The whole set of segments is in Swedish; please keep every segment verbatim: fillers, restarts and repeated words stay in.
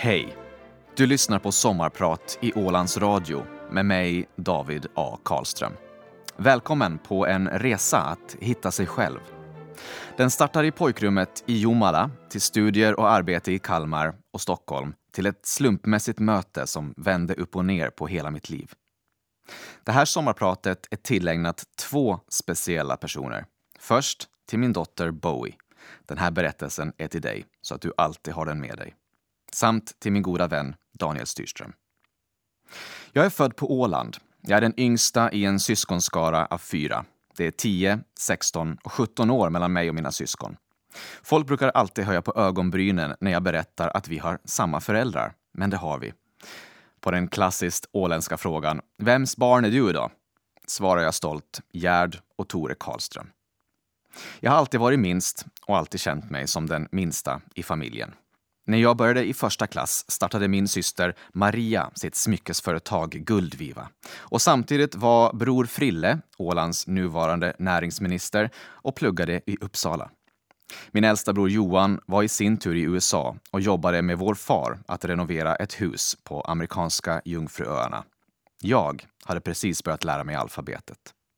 Hej! Du lyssnar på Sommarprat i Ålands Radio med mig, David A. Karlström. Välkommen på en resa att hitta sig själv. Den startar i pojkrummet i Jomala till studier och arbete i Kalmar och Stockholm till ett slumpmässigt möte som vände upp och ner på hela mitt liv. Det här sommarpratet är tillägnat två speciella personer. Först till min dotter Bowie. Den här berättelsen är till dig så att du alltid har den med dig. Samt till min goda vän Daniel Styrström. Jag är född på Åland. Jag är den yngsta i en syskonskara av fyra. Det är tio, sexton och sjutton år mellan mig och mina syskon. Folk brukar alltid höja på ögonbrynen när jag berättar att vi har samma föräldrar. Men det har vi. På den klassiskt åländska frågan, vems barn är du då? Svarar jag stolt, Gerd och Tore Karlström. Jag har alltid varit minst och alltid känt mig som den minsta i familjen. När jag började i första klass startade min syster Maria sitt smyckesföretag Guldviva. Och samtidigt var bror Frille, Ålands nuvarande näringsminister, och pluggade i Uppsala. Min äldsta bror Johan var i sin tur i U S A och jobbade med vår far att renovera ett hus på amerikanska Jungfruöarna. Jag hade precis börjat lära mig alfabetet.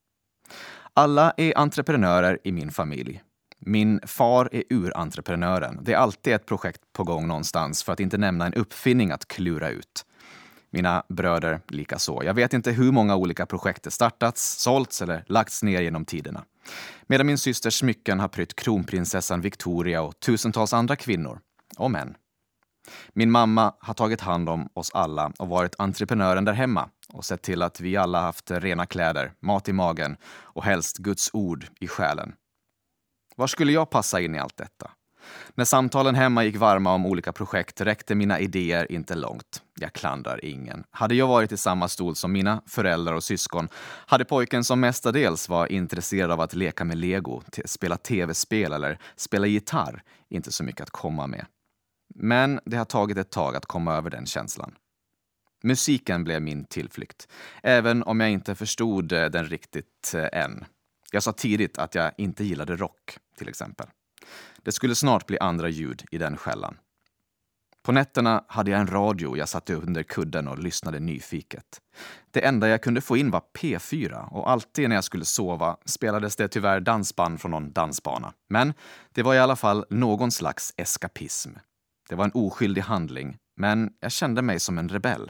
Alla är entreprenörer i min familj. Min far är urentreprenören. Det är alltid ett projekt på gång någonstans, för att inte nämna en uppfinning att klura ut. Mina bröder lika så. Jag vet inte hur många olika projekt startats, sålts eller lagts ner genom tiderna. Medan min systers smycken har prytt kronprinsessan Victoria och tusentals andra kvinnor och män. Min mamma har tagit hand om oss alla och varit entreprenören där hemma och sett till att vi alla haft rena kläder, mat i magen och helst Guds ord i själen. Var skulle jag passa in i allt detta? När samtalen hemma gick varma om olika projekt räckte mina idéer inte långt. Jag klandrar ingen. Hade jag varit i samma stol som mina föräldrar och syskon hade pojken som mestadels var intresserad av att leka med Lego, spela tv-spel eller spela gitarr inte så mycket att komma med. Men det har tagit ett tag att komma över den känslan. Musiken blev min tillflykt, även om jag inte förstod den riktigt än. Jag sa tidigt att jag inte gillade rock, till exempel. Det skulle snart bli andra ljud i den skällan. På nätterna hade jag en radio jag satte under kudden och lyssnade nyfiket. Det enda jag kunde få in var P fyra och alltid när jag skulle sova spelades det tyvärr dansband från någon dansbana. Men det var i alla fall någon slags eskapism. Det var en oskyldig handling, men jag kände mig som en rebell.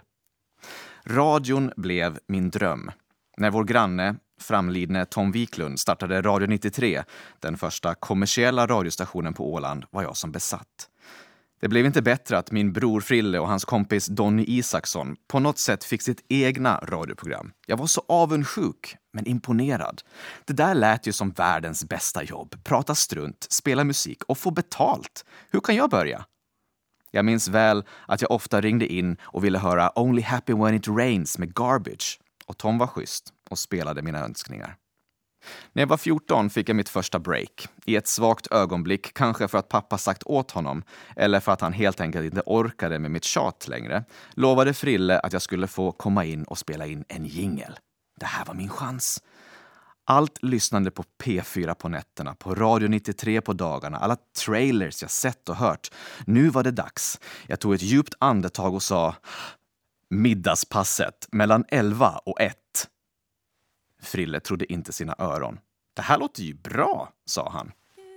Radion blev min dröm. När vår granne, framlidne Tom Wiklund, startade Radio nittiotre, den första kommersiella radiostationen på Åland, var jag som besatt. Det blev inte bättre att min bror Frille och hans kompis Donny Isaksson på något sätt fick sitt egna radioprogram. Jag var så avundsjuk, men imponerad. Det där lät ju som världens bästa jobb. Prata strunt, spela musik och få betalt. Hur kan jag börja? Jag minns väl att jag ofta ringde in och ville höra Only Happy When It Rains med Garbage. Och Tom var schysst och spelade mina önskningar. När jag var fjorton fick jag mitt första break. I ett svagt ögonblick, kanske för att pappa sagt åt honom eller för att han helt enkelt inte orkade med mitt tjat längre, lovade Frille att jag skulle få komma in och spela in en jingle. Det här var min chans. Allt lyssnande på P fyra på nätterna, på Radio nittiotre på dagarna, alla trailers jag sett och hört. Nu var det dags. Jag tog ett djupt andetag och sa: middagspasset mellan elva och ett. Frille trodde inte sina öron. Det här låter ju bra, sa han.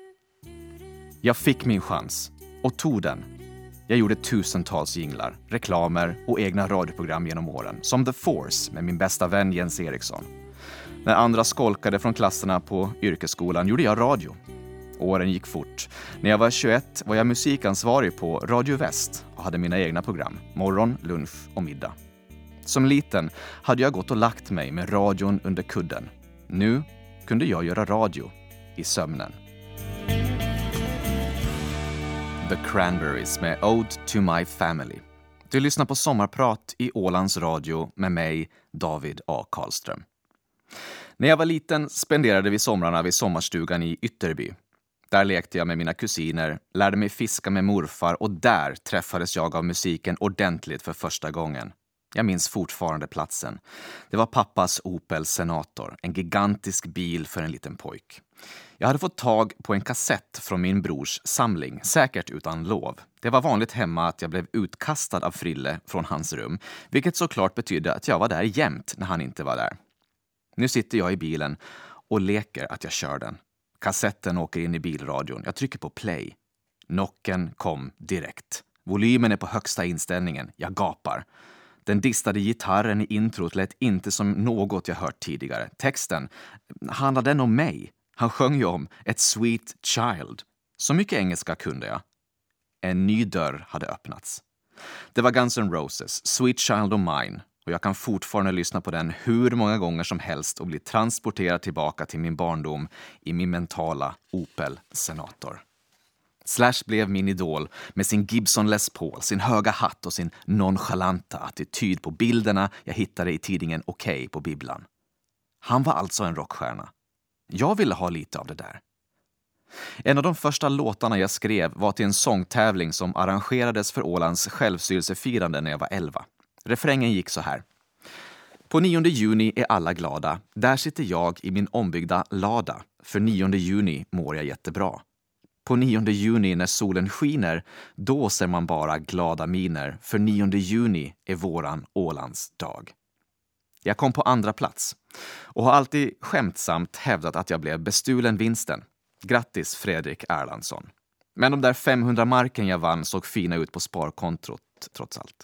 Jag fick min chans och tog den. Jag gjorde tusentals jinglar, reklamer och egna radioprogram genom åren. Som The Force med min bästa vän Jens Eriksson. När andra skolkade från klasserna på yrkesskolan gjorde jag radio. Åren gick fort. När jag var tjugoett var jag musikansvarig på Radio Väst och hade mina egna program. Morgon, lunch och middag. Som liten hade jag gått och lagt mig med radion under kudden. Nu kunde jag göra radio i sömnen. The Cranberries med Ode to My Family. Du lyssnar på Sommarprat i Ålands Radio med mig, David A. Karlström. När jag var liten spenderade vi somrarna vid sommarstugan i Ytterby. Där lekte jag med mina kusiner, lärde mig fiska med morfar och där träffades jag av musiken ordentligt för första gången. Jag minns fortfarande platsen. Det var pappas Opel Senator, en gigantisk bil för en liten pojk. Jag hade fått tag på en kassett från min brors samling, säkert utan lov. Det var vanligt hemma att jag blev utkastad av Frille från hans rum, vilket såklart betydde att jag var där jämt när han inte var där. Nu sitter jag i bilen och leker att jag kör den. Kassetten åker in i bilradion. Jag trycker på play. Knocken kom direkt. Volymen är på högsta inställningen. Jag gapar. Den distade gitarren i introt lät inte som något jag hört tidigare. Texten, handlade den om mig? Han sjöng ju om ett sweet child. Så mycket engelska kunde jag. En ny dörr hade öppnats. Det var Guns N' Roses, Sweet Child of Mine. Och jag kan fortfarande lyssna på den hur många gånger som helst och bli transporterad tillbaka till min barndom i min mentala Opel Senator. Slash blev min idol med sin Gibson Les Paul, sin höga hatt och sin nonchalanta attityd på bilderna jag hittade i tidningen Okej på bibblan. Han var alltså en rockstjärna. Jag ville ha lite av det där. En av de första låtarna jag skrev var till en sångtävling som arrangerades för Ålands självstyrelsefirande när jag var elva. Refrängen gick så här. På nionde juni är alla glada. Där sitter jag i min ombyggda lada. För nionde juni mår jag jättebra. På nionde juni när solen skiner, då ser man bara glada miner. För nionde juni är våran Ålands dag. Jag kom på andra plats och har alltid skämtsamt hävdat att jag blev bestulen vinsten. Grattis Fredrik Erlandsson. Men de där femhundra marken jag vann såg fina ut på sparkontot trots allt.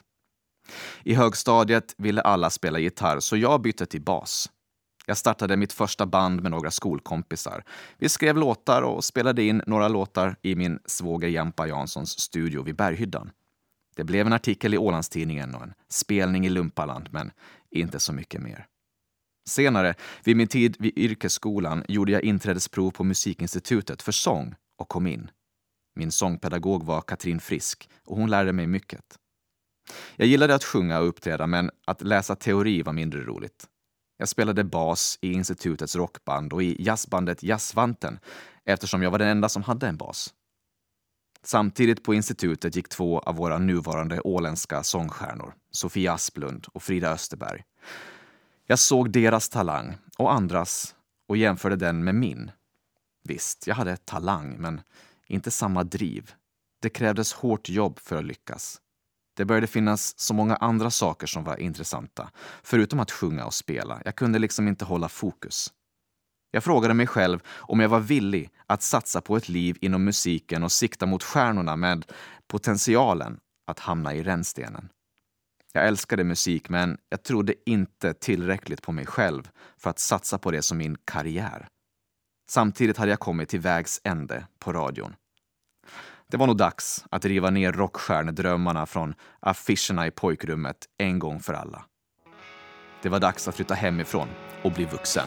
I högstadiet ville alla spela gitarr så jag bytte till bas. Jag startade mitt första band med några skolkompisar. Vi skrev låtar och spelade in några låtar i min svåger Jampa Janssons studio vid Berghyddan. Det blev en artikel i Ålandstidningen och en spelning i Lumpaland, men inte så mycket mer. Senare, vid min tid vid yrkesskolan, gjorde jag inträdesprov på Musikinstitutet för sång och kom in. Min sångpedagog var Katrin Frisk och hon lärde mig mycket. Jag gillade att sjunga och uppträda, men att läsa teori var mindre roligt. Jag spelade bas i institutets rockband och i jazzbandet Jazzvanten eftersom jag var den enda som hade en bas. Samtidigt på institutet gick två av våra nuvarande åländska sångstjärnor, Sofia Asplund och Frida Österberg. Jag såg deras talang och andras och jämförde den med min. Visst, jag hade talang, men inte samma driv. Det krävdes hårt jobb för att lyckas. Det började finnas så många andra saker som var intressanta, förutom att sjunga och spela. Jag kunde liksom inte hålla fokus. Jag frågade mig själv om jag var villig att satsa på ett liv inom musiken och sikta mot stjärnorna med potentialen att hamna i rännstenen. Jag älskade musik, men jag trodde inte tillräckligt på mig själv för att satsa på det som min karriär. Samtidigt hade jag kommit till vägs ände på radion. Det var nog dags att riva ner rockstjärnedrömmarna från affischerna i pojkrummet en gång för alla. Det var dags att flytta hemifrån och bli vuxen.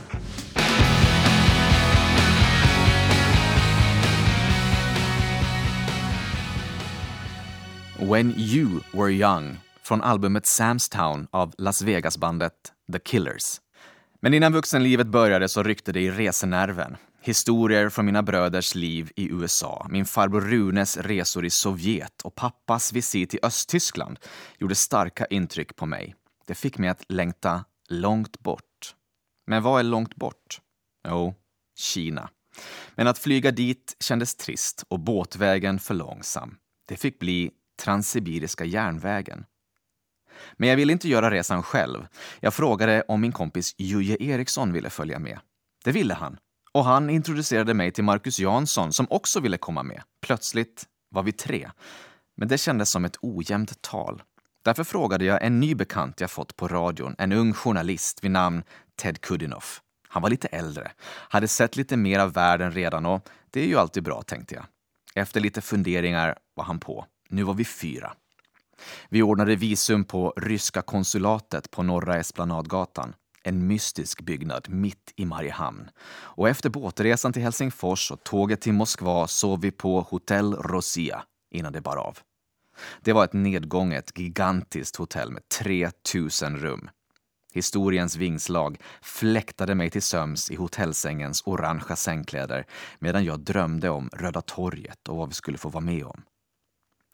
When You Were Young från albumet Sam's Town av Las Vegas-bandet The Killers. Men innan vuxenlivet började så ryckte det i resenerven. Historier från mina bröders liv i U S A, min farbror Runes resor i Sovjet och pappas visit i Östtyskland gjorde starka intryck på mig. Det fick mig att längta långt bort. Men vad är långt bort? Jo, Kina. Men att flyga dit kändes trist och båtvägen för långsam. Det fick bli Transsibiriska järnvägen. Men jag ville inte göra resan själv. Jag frågade om min kompis Juje Eriksson ville följa med. Det ville han. Och han introducerade mig till Marcus Jansson som också ville komma med. Plötsligt var vi tre. Men det kändes som ett ojämnt tal. Därför frågade jag en ny bekant jag fått på radion, en ung journalist vid namn Ted Kudinoff. Han var lite äldre, hade sett lite mer av världen redan och det är ju alltid bra, tänkte jag. Efter lite funderingar var han på. Nu var vi fyra. Vi ordnade visum på ryska konsulatet på Norra Esplanadgatan. En mystisk byggnad mitt i Mariehamn. Och efter båtresan till Helsingfors och tåget till Moskva sov vi på Hotel Rosia innan det bar av. Det var ett nedgånget, gigantiskt hotell med tre tusen rum. Historiens vingslag fläktade mig till söms i hotellsängens orangea sängkläder medan jag drömde om Röda torget och vad vi skulle få vara med om.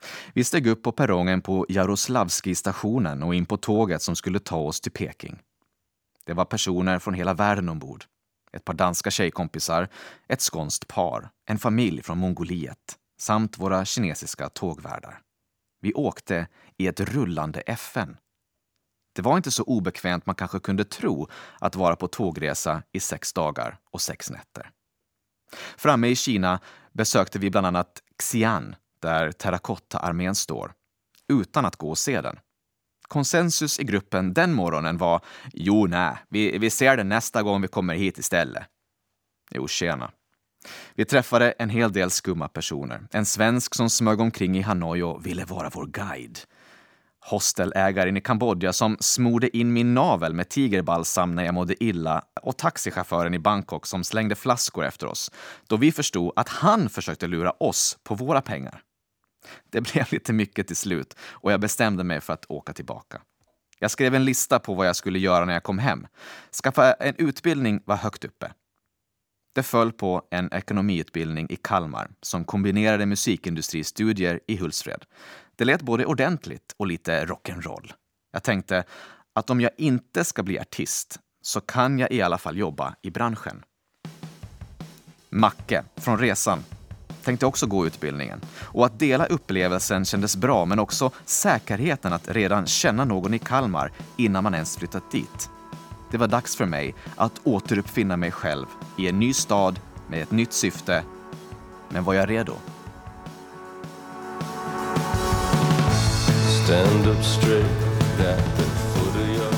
Vi steg upp på perrongen på Jaroslavski-stationen och in på tåget som skulle ta oss till Peking. Det var personer från hela världen ombord. Ett par danska tjejkompisar, ett skånskt par, en familj från Mongoliet samt våra kinesiska tågvärdar. Vi åkte i ett rullande F N. Det var inte så obekvämt man kanske kunde tro att vara på tågresa i sex dagar och sex nätter. Framme i Kina besökte vi bland annat Xi'an, där terrakotta-armén står, utan att gå och se den. Konsensus i gruppen den morgonen var, jo nej, vi, vi ser den nästa gång vi kommer hit istället. Jo, tjena. Vi träffade en hel del skumma personer. En svensk som smög omkring i Hanoi och ville vara vår guide. Hostelägaren i Kambodja som smorde in min navel med tigerbalsam när jag mådde illa och taxichauffören i Bangkok som slängde flaskor efter oss då vi förstod att han försökte lura oss på våra pengar. Det blev lite mycket till slut och jag bestämde mig för att åka tillbaka. Jag skrev en lista på vad jag skulle göra när jag kom hem. Skaffa en utbildning var högt uppe. Det föll på en ekonomiutbildning i Kalmar som kombinerade musikindustristudier i Hultsfred. Det lät både ordentligt och lite rock'n'roll. Jag tänkte att om jag inte ska bli artist så kan jag i alla fall jobba i branschen. Macke från Resan tänkte också gå utbildningen. Och att dela upplevelsen kändes bra, men också säkerheten att redan känna någon i Kalmar innan man ens flyttat dit. Det var dags för mig att återuppfinna mig själv i en ny stad med ett nytt syfte. Men var jag redo? Stand up straight at the foot of your...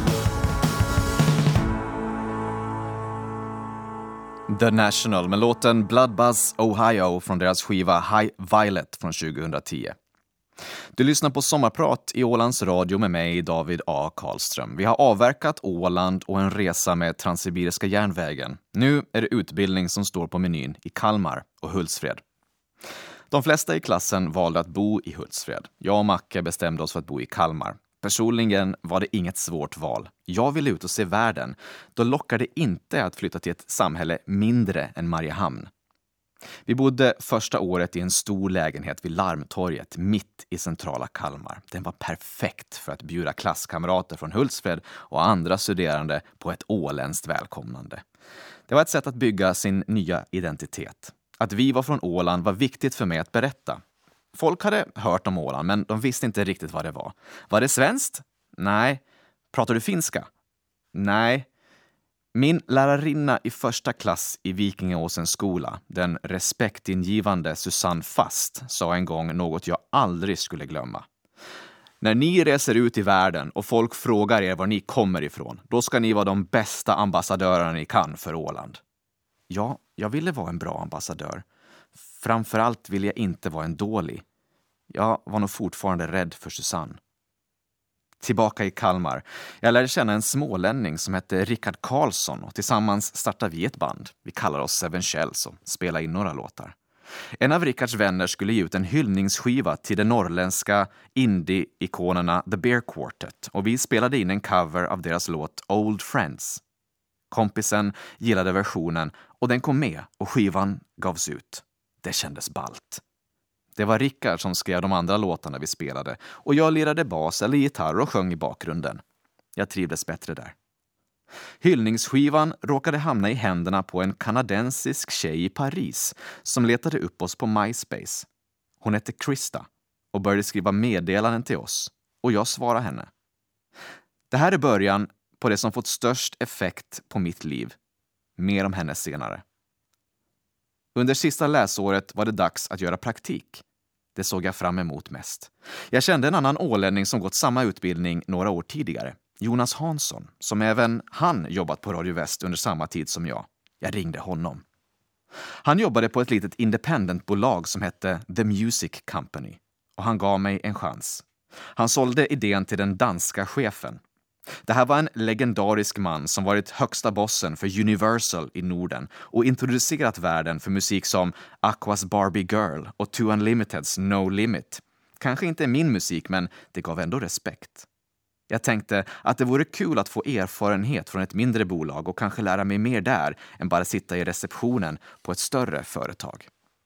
The National med låten Blood Buzz Ohio från deras skiva High Violet från tjugohundratio. Du lyssnar på Sommarprat i Ålands Radio med mig, David A. Karlström. Vi har avverkat Åland och en resa med Transsibiriska järnvägen. Nu är det utbildning som står på menyn i Kalmar och Hultsfred. De flesta i klassen valde att bo i Hultsfred. Jag och Macke bestämde oss för att bo i Kalmar. Personligen var det inget svårt val. Jag ville ut och se världen. Då lockade det inte att flytta till ett samhälle mindre än Mariehamn. Vi bodde första året i en stor lägenhet vid Larmtorget mitt i centrala Kalmar. Den var perfekt för att bjuda klasskamrater från Hultsfred och andra studerande på ett åländskt välkomnande. Det var ett sätt att bygga sin nya identitet. Att vi var från Åland var viktigt för mig att berätta. Folk hade hört om Åland, men de visste inte riktigt vad det var. Var det svenskt? Nej. Pratar du finska? Nej. Min lärarinna i första klass i Vikingåsens skola, den respektingivande Susanne Fast, sa en gång något jag aldrig skulle glömma. När ni reser ut i världen och folk frågar er var ni kommer ifrån, då ska ni vara de bästa ambassadörerna ni kan för Åland. Ja, jag ville vara en bra ambassadör. Framförallt ville jag inte vara en dålig. Jag var nog fortfarande rädd för Susanne. Tillbaka i Kalmar. Jag lärde känna en smålänning som hette Rickard Karlsson och tillsammans startade vi ett band. Vi kallar oss Seven Shells och spelar in några låtar. En av Rickards vänner skulle ge ut en hyllningsskiva till de norrländska indie-ikonerna The Bear Quartet och vi spelade in en cover av deras låt Old Friends. Kompisen gillade versionen och den kom med och skivan gavs ut. Det kändes ballt. Det var Rickard som skrev de andra låtarna vi spelade och jag lirade bas eller gitarr och sjöng i bakgrunden. Jag trivdes bättre där. Hyllningsskivan råkade hamna i händerna på en kanadensisk tjej i Paris som letade upp oss på MySpace. Hon hette Krista och började skriva meddelanden till oss och jag svarade henne. Det här är början på det som fått störst effekt på mitt liv. Mer om henne senare. Under sista läsåret var det dags att göra praktik. Det såg jag fram emot mest. Jag kände en annan ålänning som gått samma utbildning några år tidigare. Jonas Hansson, som även han jobbat på Radio Väst under samma tid som jag. Jag ringde honom. Han jobbade på ett litet independentbolag som hette The Music Company. Och han gav mig en chans. Han sålde idén till den danska chefen. Det här var en legendarisk man som varit högsta bossen för Universal i Norden och introducerat världen för musik som Aquas Barbie Girl och Two Unlimiteds No Limit. Kanske inte min musik, men det gav ändå respekt. Jag tänkte att det vore kul att få erfarenhet från ett mindre bolag och kanske lära mig mer där än bara sitta i receptionen på ett större företag.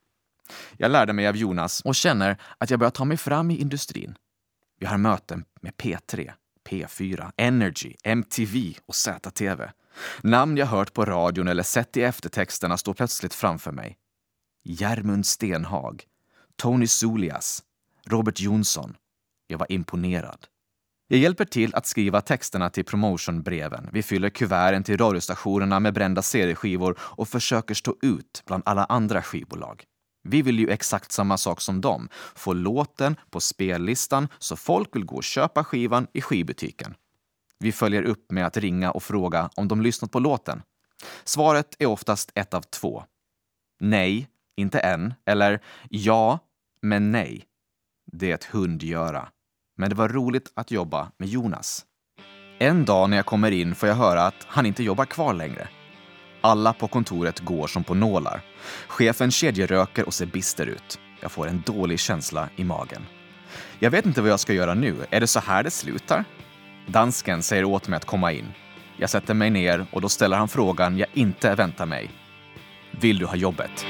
Jag lärde mig av Jonas och känner att jag börjar ta mig fram i industrin. Vi har möten med P tre, P fyra, Energy, M T V och Z T V. Namn jag hört på radion eller sett i eftertexterna står plötsligt framför mig. Järmund Stenhag, Tony Solias, Robert Jonsson. Jag var imponerad. Jag hjälper till att skriva texterna till promotionbreven. Vi fyller kuverten till radiostationerna med brända serieskivor och försöker stå ut bland alla andra skivbolag. Vi vill ju exakt samma sak som dem. Få låten på spellistan så folk vill gå och köpa skivan i skivbutiken. Vi följer upp med att ringa och fråga om de lyssnat på låten. Svaret är oftast ett av två. Nej, inte än. Eller ja, men nej. Det är ett hundgöra. Men det var roligt att jobba med Jonas. En dag när jag kommer in får jag höra att han inte jobbar kvar längre. Alla på kontoret går som på nålar. Chefen kedjeröker och ser bister ut. Jag får en dålig känsla i magen. Jag vet inte vad jag ska göra nu. Är det så här det slutar? Dansken säger åt mig att komma in. Jag sätter mig ner och då ställer han frågan jag inte väntar mig. Vill du ha jobbet?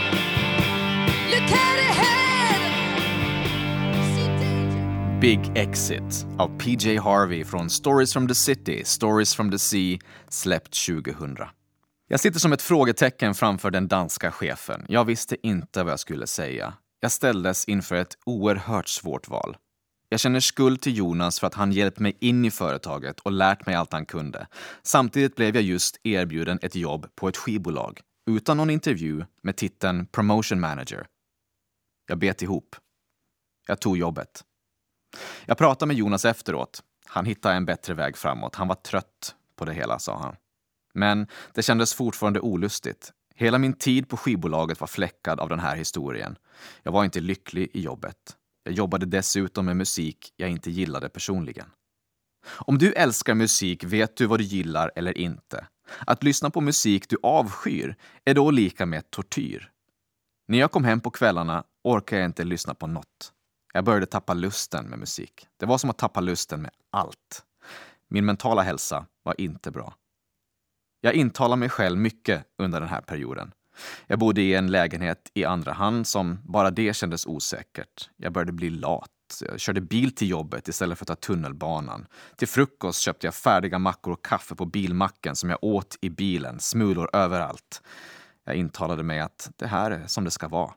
Big Exit av P J Harvey från Stories from the City, Stories from the Sea, släppt tjugohundra. Jag sitter som ett frågetecken framför den danska chefen. Jag visste inte vad jag skulle säga. Jag ställdes inför ett oerhört svårt val. Jag känner skuld till Jonas för att han hjälpt mig in i företaget och lärt mig allt han kunde. Samtidigt blev jag just erbjuden ett jobb på ett skivbolag, utan någon intervju med titeln Promotion Manager. Jag bet ihop. Jag tog jobbet. Jag pratade med Jonas efteråt. Han hittade en bättre väg framåt. Han var trött på det hela, sa han. Men det kändes fortfarande olustigt. Hela min tid på skivbolaget var fläckad av den här historien. Jag var inte lycklig i jobbet. Jag jobbade dessutom med musik jag inte gillade personligen. Om du älskar musik vet du vad du gillar eller inte. Att lyssna på musik du avskyr är då lika med tortyr. När jag kom hem på kvällarna orkade jag inte lyssna på något. Jag började tappa lusten med musik. Det var som att tappa lusten med allt. Min mentala hälsa var inte bra. Jag intalade mig själv mycket under den här perioden. Jag bodde i en lägenhet i andra hand som bara det kändes osäkert. Jag började bli lat. Jag körde bil till jobbet istället för att ta tunnelbanan. Till frukost köpte jag färdiga mackor och kaffe på bilmacken som jag åt i bilen. Smulor överallt. Jag intalade mig att det här är som det ska vara.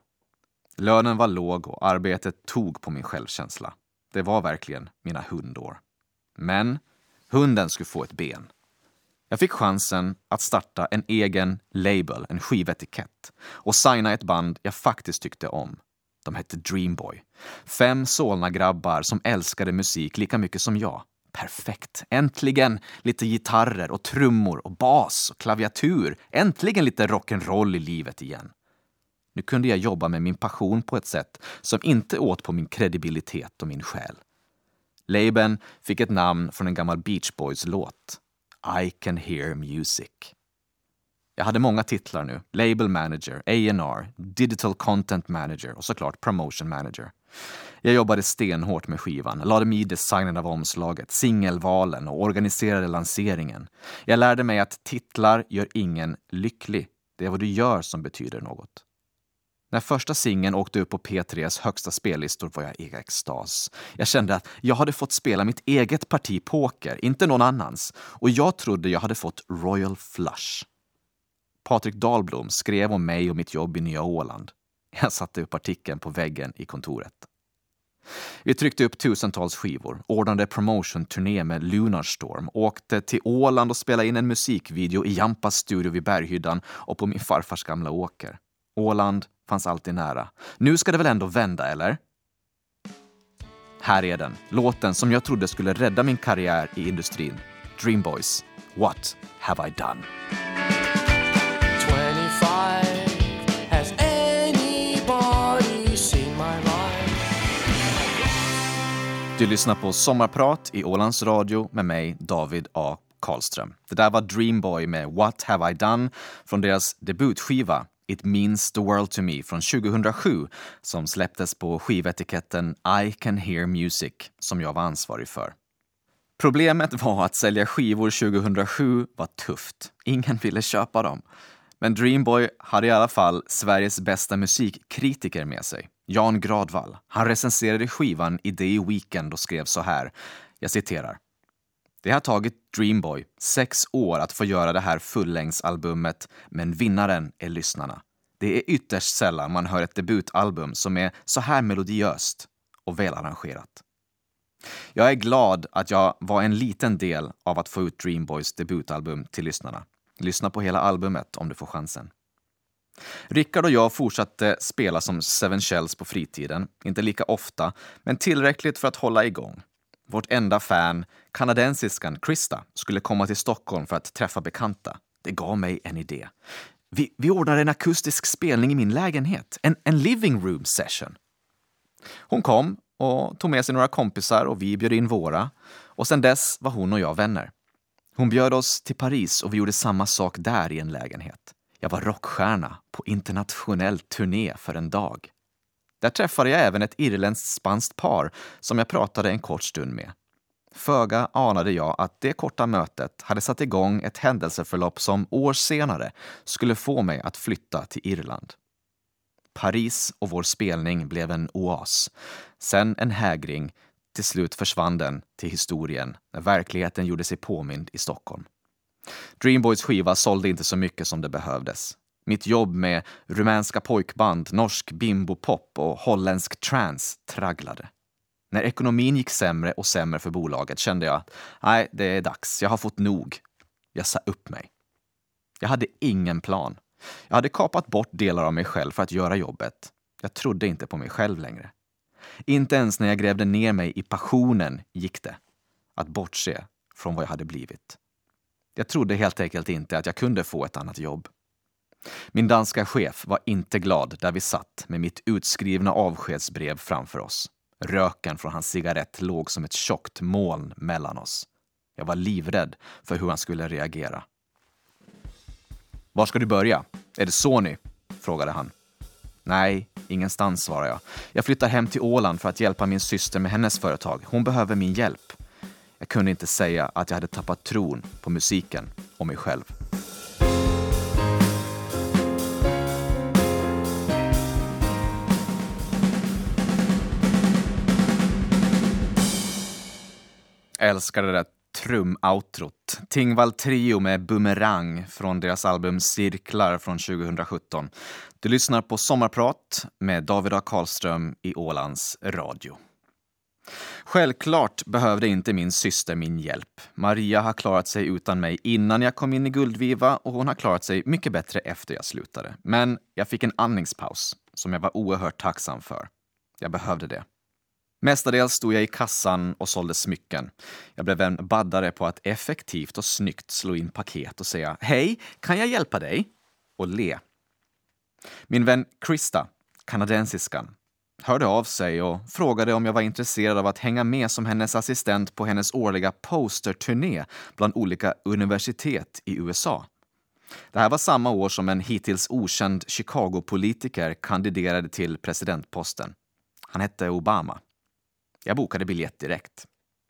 Lönen var låg och arbetet tog på min självkänsla. Det var verkligen mina hundår. Men hunden skulle få ett ben. Jag fick chansen att starta en egen label, en skivetikett, och signa ett band jag faktiskt tyckte om. De hette Dreamboy. Fem Solna grabbar som älskade musik lika mycket som jag. Perfekt. Äntligen lite gitarrer och trummor och bas och klaviatur. Äntligen lite rock'n'roll i livet igen. Nu kunde jag jobba med min passion på ett sätt som inte åt på min kredibilitet och min själ. Labeln fick ett namn från en gammal Beach Boys-låt. I Can Hear Music. Jag hade många titlar nu. Label Manager, A and R, Digital Content Manager och såklart Promotion Manager. Jag jobbade stenhårt med skivan, lade mig i designen av omslaget, singelvalen och organiserade lanseringen. Jag lärde mig att titlar gör ingen lycklig. Det är vad du gör som betyder något. När första singeln åkte upp på P tres högsta spellistor var jag i extas. Jag kände att jag hade fått spela mitt eget parti poker, inte någon annans. Och jag trodde jag hade fått Royal Flush. Patrik Dahlblom skrev om mig och mitt jobb i Nya Åland. Jag satte upp artikeln på väggen i kontoret. Vi tryckte upp tusentals skivor, ordnade promotion-turné med Lunarstorm, åkte till Åland och spelade in en musikvideo i Jampas studio vid Berghyddan och på min farfars gamla åker. Åland fanns alltid nära. Nu ska det väl ändå vända, eller? Här är den. Låten som jag trodde skulle rädda min karriär i industrin. Dreamboys. What have I done? twenty-five. Has anybody seen my life? Du lyssnar på Sommarprat i Ålands Radio med mig, David A. Karlström. Det där var Dreamboy med What have I done från deras debutskiva It Means the World to Me från tjugohundrasju som släpptes på skivetiketten I Can Hear Music som jag var ansvarig för. Problemet var att sälja skivor tjugohundrasju var tufft. Ingen ville köpa dem. Men Dreamboy hade i alla fall Sveriges bästa musikkritiker med sig, Jan Gradvall. Han recenserade skivan i The Weekend och skrev så här, jag citerar: "Det har tagit Dreamboy sex år att få göra det här fullängdsalbumet, men vinnaren är lyssnarna. Det är ytterst sällan man hör ett debutalbum som är så här melodiöst och välarrangerat." Jag är glad att jag var en liten del av att få ut Dreamboys debutalbum till lyssnarna. Lyssna på hela albumet om du får chansen. Rickard och jag fortsatte spela som Seven Shells på fritiden. Inte lika ofta, men tillräckligt för att hålla igång. Vårt enda fan, kanadensiskan Krista, skulle komma till Stockholm för att träffa bekanta. Det gav mig en idé. Vi, vi ordnade en akustisk spelning i min lägenhet. En, en living room session. Hon kom och tog med sig några kompisar och vi bjöd in våra. Och sen dess var hon och jag vänner. Hon bjöd oss till Paris och vi gjorde samma sak där i en lägenhet. Jag var rockstjärna på internationell turné för en dag. Där träffade jag även ett irländskt spanskt par som jag pratade en kort stund med. Föga anade jag att det korta mötet hade satt igång ett händelseförlopp som år senare skulle få mig att flytta till Irland. Paris och vår spelning blev en oas. Sen en hägring. Till slut försvann den till historien när verkligheten gjorde sig påmind i Stockholm. Dreamboys skiva sålde inte så mycket som det behövdes. Mitt jobb med rumänska pojkband, norsk bimbo-pop och holländsk trance tragglade. När ekonomin gick sämre och sämre för bolaget kände jag att nej, det är dags, jag har fått nog. Jag sa upp mig. Jag hade ingen plan. Jag hade kapat bort delar av mig själv för att göra jobbet. Jag trodde inte på mig själv längre. Inte ens när jag grävde ner mig i passionen gick det att bortse från vad jag hade blivit. Jag trodde helt enkelt inte att jag kunde få ett annat jobb. Min danska chef var inte glad där vi satt med mitt utskrivna avskedsbrev framför oss. Röken från hans cigarett låg som ett tjockt moln mellan oss. Jag var livrädd för hur han skulle reagera. "Var ska du börja? Är det Sony?" frågade han. "Nej, ingenstans", svarade jag. "Jag flyttar hem till Åland för att hjälpa min syster med hennes företag. Hon behöver min hjälp." Jag kunde inte säga att jag hade tappat tron på musiken och mig själv. Jag älskade det där trumoutrot. Tingvall Trio med Boomerang från deras album Cirklar från tjugohundrasjutton. Du lyssnar på Sommarprat med David A. Karlström i Ålands Radio. Självklart behövde inte min syster min hjälp. Maria har klarat sig utan mig innan jag kom in i Guldviva och hon har klarat sig mycket bättre efter jag slutade. Men jag fick en andningspaus som jag var oerhört tacksam för. Jag behövde det. Mestadels stod jag i kassan och sålde smycken. Jag blev en baddare på att effektivt och snyggt slå in paket och säga "Hej, kan jag hjälpa dig?" och le. Min vän Krista, kanadensiskan, hörde av sig och frågade om jag var intresserad av att hänga med som hennes assistent på hennes årliga posterturné bland olika universitet i U S A. Det här var samma år som en hittills okänd Chicago-politiker kandiderade till presidentposten. Han hette Obama. Jag bokade biljett direkt.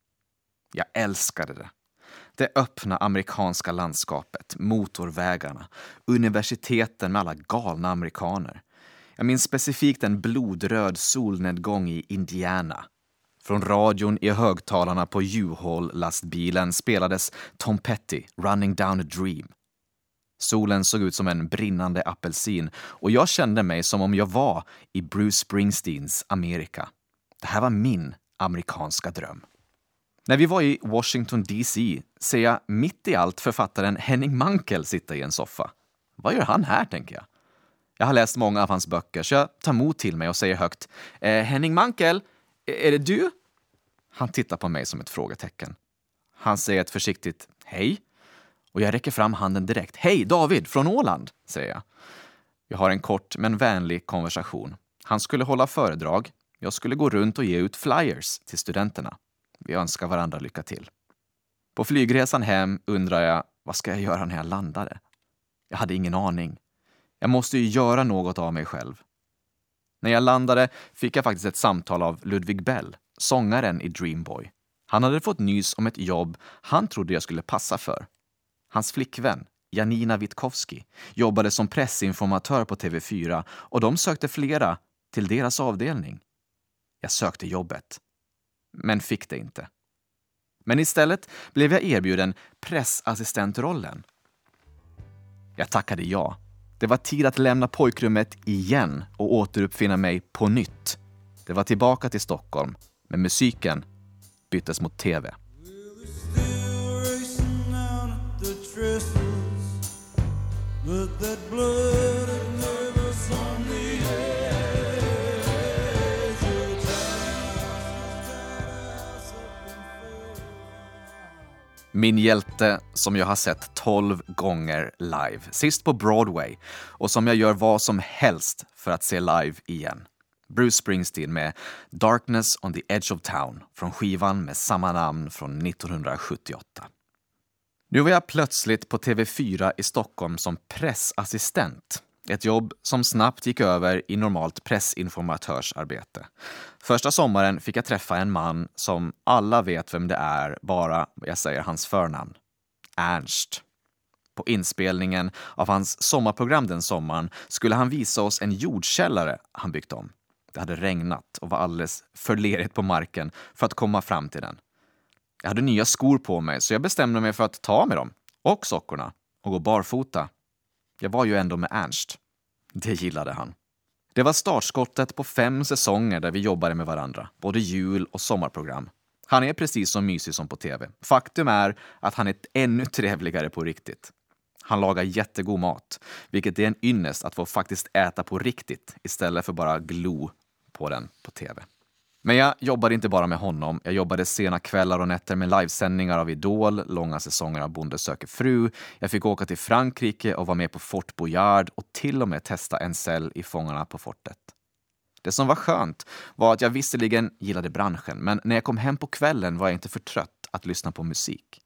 Jag älskade det. Det öppna amerikanska landskapet, motorvägarna, universiteten med alla galna amerikaner. Jag minns specifikt en blodröd solnedgång i Indiana. Från radion i högtalarna på U-Haul-lastbilen spelades Tom Petty, Running Down a Dream. Solen såg ut som en brinnande apelsin och jag kände mig som om jag var i Bruce Springsteens Amerika. Det här var min amerikanska dröm. När vi var i Washington D C ser jag mitt i allt författaren Henning Mankell sitta i en soffa. Vad gör han här, tänker jag. Jag har läst många av hans böcker så jag tar mod till mig och säger högt eh, Henning Mankell, är det du? Han tittar på mig som ett frågetecken. Han säger ett försiktigt hej och jag räcker fram handen direkt. Hej, David från Åland, säger jag. Vi har en kort men vänlig konversation. Han skulle hålla föredrag. Jag skulle gå runt och ge ut flyers till studenterna. Vi önskar varandra lycka till. På flygresan hem undrar jag, vad ska jag göra när jag landade? Jag hade ingen aning. Jag måste ju göra något av mig själv. När jag landade fick jag faktiskt ett samtal av Ludwig Bell, sångaren i Dreamboy. Han hade fått nys om ett jobb han trodde jag skulle passa för. Hans flickvän, Janina Witkowski, jobbade som pressinformatör på T V fyra och de sökte flera till deras avdelning. Jag sökte jobbet, men fick det inte. Men istället blev jag erbjuden pressassistentrollen. Jag tackade ja. Det var tid att lämna pojkrummet igen och återuppfinna mig på nytt. Det var tillbaka till Stockholm, men musiken byttes mot T V. Min hjälte som jag har sett tolv gånger live, sist på Broadway, och som jag gör vad som helst för att se live igen. Bruce Springsteen med Darkness on the Edge of Town från skivan med samma namn från nittonhundrasjuttioåtta. Nu var jag plötsligt på T V fyra i Stockholm som pressassistent. Ett jobb som snabbt gick över i normalt pressinformatörsarbete. Första sommaren fick jag träffa en man som alla vet vem det är, bara jag säger hans förnamn. Ernst. På inspelningen av hans sommarprogram den sommaren skulle han visa oss en jordkällare han byggt om. Det hade regnat och var alldeles för lerigt på marken för att komma fram till den. Jag hade nya skor på mig så jag bestämde mig för att ta med dem och sockorna och gå barfota. Jag var ju ändå med Ernst. Det gillade han. Det var startskottet på fem säsonger där vi jobbade med varandra. Både jul- och sommarprogram. Han är precis så mysig som på T V. Faktum är att han är ännu trevligare på riktigt. Han lagar jättegod mat. Vilket är en ynnest att få faktiskt äta på riktigt istället för bara glo på den på T V. Men jag jobbade inte bara med honom. Jag jobbade sena kvällar och nätter med livesändningar av Idol, långa säsonger av Bonde söker fru. Jag fick åka till Frankrike och vara med på Fort Boyard och till och med testa en cell i Fångarna på fortet. Det som var skönt var att jag visserligen gillade branschen, men när jag kom hem på kvällen var jag inte för trött att lyssna på musik.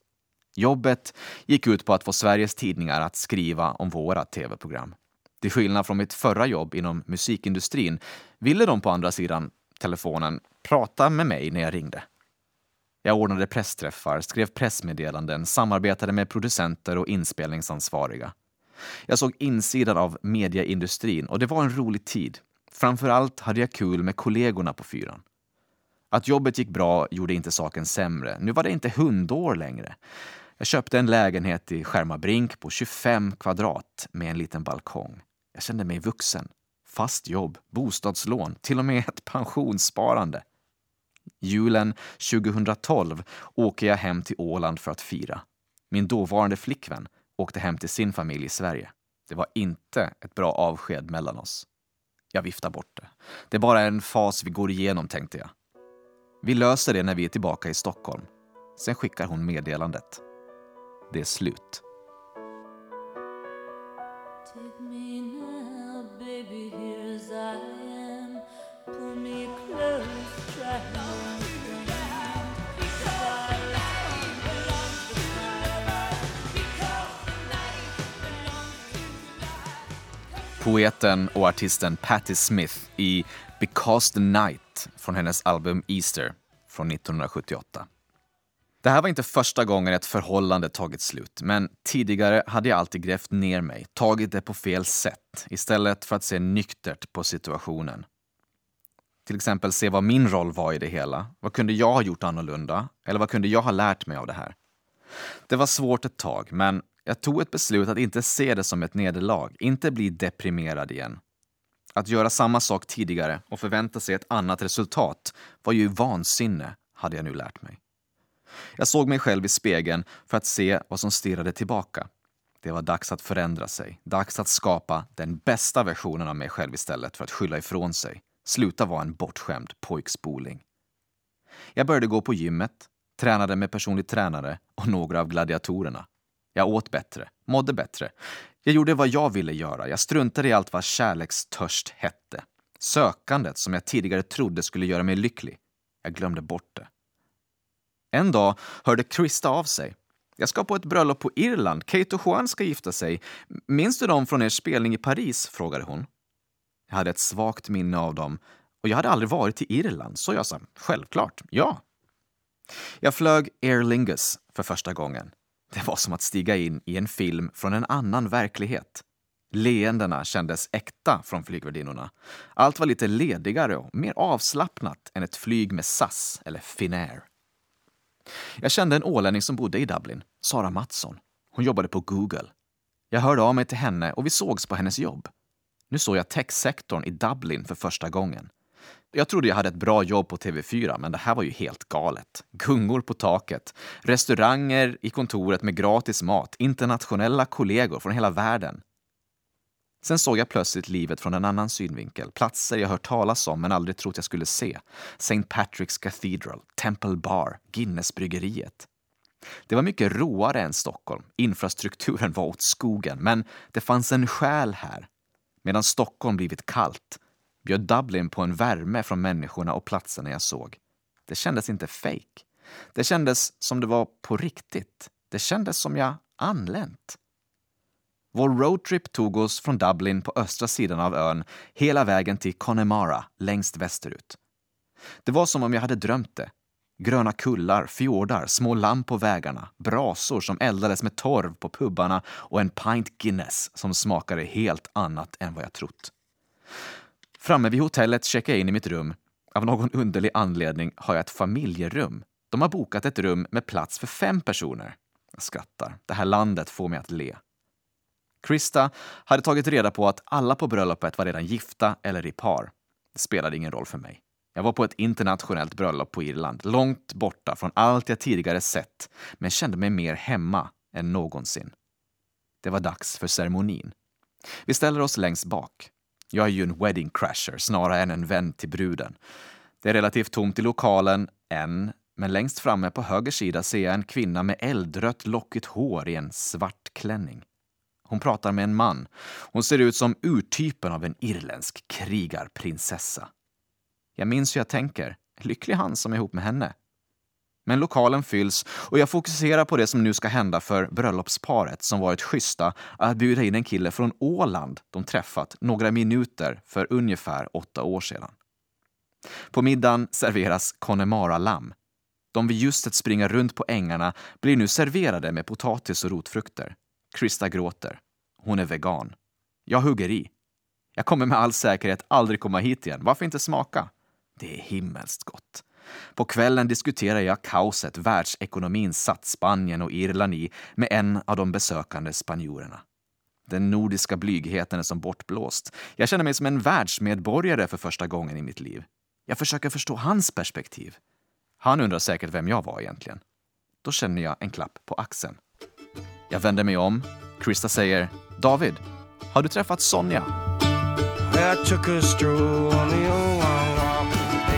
Jobbet gick ut på att få Sveriges tidningar att skriva om våra tv-program. Till skillnad från mitt förra jobb inom musikindustrin ville de på andra sidan telefonen prata med mig när jag ringde. Jag ordnade pressträffar, skrev pressmeddelanden, samarbetade med producenter och inspelningsansvariga. Jag såg insidan av medieindustrin och det var en rolig tid. Framförallt hade jag kul med kollegorna på fyran. Att jobbet gick bra gjorde inte saken sämre. Nu var det inte hundår längre. Jag köpte en lägenhet i Skärmarbrink på tjugofem kvadrat med en liten balkong. Jag kände mig vuxen. Fast jobb, bostadslån, till och med ett pensionssparande. Julen tjugohundratolv åker jag hem till Åland för att fira. Min dåvarande flickvän åkte hem till sin familj i Sverige. Det var inte ett bra avsked mellan oss. Jag viftar bort det. Det är bara en fas vi går igenom, tänkte jag. Vi löser det när vi är tillbaka i Stockholm. Sen skickar hon meddelandet. Det är slut. Take me now, baby, here as I am. Pull me close, try Poeten och artisten Patti Smith i Because the Night från hennes album Easter från nittonhundrasjuttioåtta. Det här var inte första gången ett förhållande tagit slut, men tidigare hade jag alltid grävt ner mig, tagit det på fel sätt, istället för att se nyktert på situationen. Till exempel se vad min roll var i det hela. Vad kunde jag ha gjort annorlunda? Eller vad kunde jag ha lärt mig av det här? Det var svårt ett tag, men jag tog ett beslut att inte se det som ett nederlag, inte bli deprimerad igen. Att göra samma sak tidigare och förvänta sig ett annat resultat var ju vansinne, hade jag nu lärt mig. Jag såg mig själv i spegeln för att se vad som stirrade tillbaka. Det var dags att förändra sig, dags att skapa den bästa versionen av mig själv istället för att skylla ifrån sig. Sluta vara en bortskämd pojkspoling. Jag började gå på gymmet, tränade med personlig tränare och några av gladiatorerna. Jag åt bättre, mådde bättre. Jag gjorde vad jag ville göra. Jag struntade i allt vad kärlekstörst hette. Sökandet som jag tidigare trodde skulle göra mig lycklig. Jag glömde bort det. En dag hörde Krista av sig. Jag ska på ett bröllop på Irland. Kate och Juan ska gifta sig. Minns du dem från er spelning i Paris? Frågade hon. Jag hade ett svagt minne av dem. Och jag hade aldrig varit till Irland. Så jag sa, självklart, ja. Jag flög Aer Lingus för första gången. Det var som att stiga in i en film från en annan verklighet. Leendena kändes äkta från flygvärdinnorna. Allt var lite ledigare och mer avslappnat än ett flyg med S A S eller Finnair. Jag kände en ålänning som bodde i Dublin, Sara Mattsson. Hon jobbade på Google. Jag hörde av mig till henne och vi sågs på hennes jobb. Nu såg jag techsektorn i Dublin för första gången. Jag trodde jag hade ett bra jobb på T V fyra, men det här var ju helt galet. Gungor på taket, restauranger i kontoret med gratis mat, internationella kollegor från hela världen. Sen såg jag plötsligt livet från en annan synvinkel. Platser jag hört talas om men aldrig trott jag skulle se. Saint Patrick's Cathedral, Temple Bar, Guinness-bryggeriet. Det var mycket roare än Stockholm. Infrastrukturen var åt skogen, men det fanns en själ här. Medan Stockholm blivit kallt bjöd Dublin på en värme från människorna och platserna jag såg. Det kändes inte fake. Det kändes som det var på riktigt. Det kändes som jag anlänt. Vår roadtrip tog oss från Dublin på östra sidan av ön hela vägen till Connemara längst västerut. Det var som om jag hade drömt det. Gröna kullar, fjordar, små lamm på vägarna, brasor som eldades med torv på pubbarna och en pint Guinness som smakade helt annat än vad jag trott. Framme vid hotellet checkade jag in i mitt rum. Av någon underlig anledning har jag ett familjerum. De har bokat ett rum med plats för fem personer. Jag skrattar. Det här landet får mig att le. Krista hade tagit reda på att alla på bröllopet var redan gifta eller i par. Det spelade ingen roll för mig. Jag var på ett internationellt bröllop på Irland, långt borta från allt jag tidigare sett, men kände mig mer hemma än någonsin. Det var dags för ceremonin. Vi ställer oss längst bak. Jag är ju en wedding crasher, snarare än en vän till bruden. Det är relativt tomt i lokalen än, men längst framme på höger sida ser jag en kvinna med eldrött lockigt hår i en svart klänning. Hon pratar med en man. Hon ser ut som urtypen av en irländsk krigarprinsessa. Jag minns hur jag tänker. Lycklig han som är ihop med henne. Men lokalen fylls och jag fokuserar på det som nu ska hända för bröllopsparet som varit schyssta att bjuda in en kille från Åland de träffat några minuter för ungefär åtta år sedan. På middagen serveras Connemara-lamm. De vid ljuset springer runt på ängarna blir nu serverade med potatis och rotfrukter. Krista gråter. Hon är vegan. Jag hugger i. Jag kommer med all säkerhet aldrig komma hit igen. Varför inte smaka? Det är himmelskt gott. På kvällen diskuterar jag kaoset världsekonomin satt Spanien och Irland i med en av de besökande spanjorerna. Den nordiska blygheten är som bortblåst. Jag känner mig som en världsmedborgare för första gången i mitt liv. Jag försöker förstå hans perspektiv. Han undrar säkert vem jag var egentligen. Då känner jag en klapp på axeln. Jag vänder mig om. Krista säger, David, har du träffat Sonja? I took a stroll on the old long walk.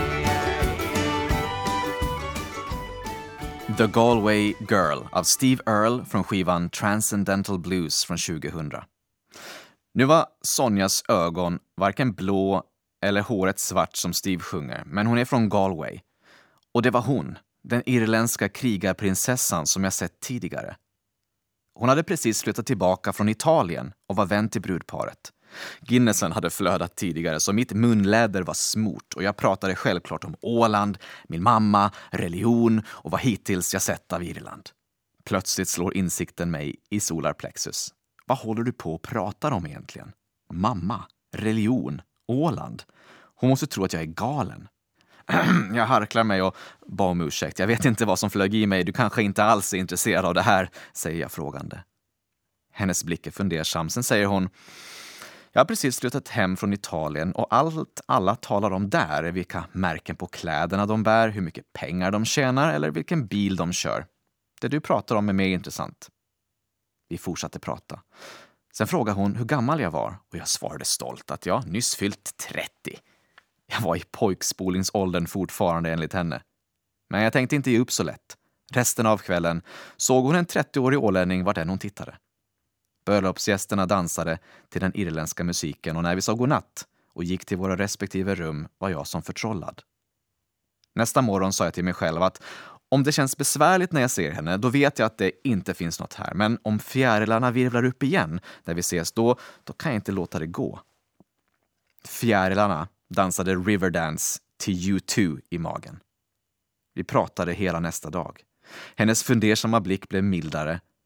The Galway Girl av Steve Earle från skivan Transcendental Blues från tjugohundra. Nu var Sonjas ögon varken blå eller håret svart som Steve sjunger, men hon är från Galway. Och det var hon, den irländska krigarprinsessan som jag sett tidigare. Hon hade precis flyttat tillbaka från Italien och var vän till brudparet. Guinnessen hade flödat tidigare så mitt munläder var smort och jag pratade självklart om Åland, min mamma, religion och vad hittills jag sett av Irland. Plötsligt slår insikten mig i solarplexus. Vad håller du på att prata om egentligen? Mamma, religion, Åland. Hon måste tro att jag är galen. Jag harklar mig och bad om ursäkt. Jag vet inte vad som flög i mig. Du kanske inte alls är intresserad av det här, säger jag frågande. Hennes blick är fundersam. Sen säger hon, jag har precis flyttat hem från Italien och allt alla talar om där är vilka märken på kläderna de bär, hur mycket pengar de tjänar eller vilken bil de kör. Det du pratar om är mer intressant. Vi fortsatte prata. Sen frågade hon hur gammal jag var och jag svarade stolt att jag nyss fyllt trettio. Jag var i pojkspolningsåldern fortfarande enligt henne. Men jag tänkte inte ge upp så lätt. Resten av kvällen såg hon en trettioårig ålänning vart än hon tittade. Bröllopsgästerna dansade till den irländska musiken och när vi sa godnatt och gick till våra respektive rum var jag som förtrollad. Nästa morgon sa jag till mig själv att om det känns besvärligt när jag ser henne, då vet jag att det inte finns något här. Men om fjärilarna virvlar upp igen när vi ses då, då kan jag inte låta det gå. Fjärilarna dansade Riverdance till U två i magen. Vi pratade hela nästa dag. Hennes fundersamma blick blev mildare.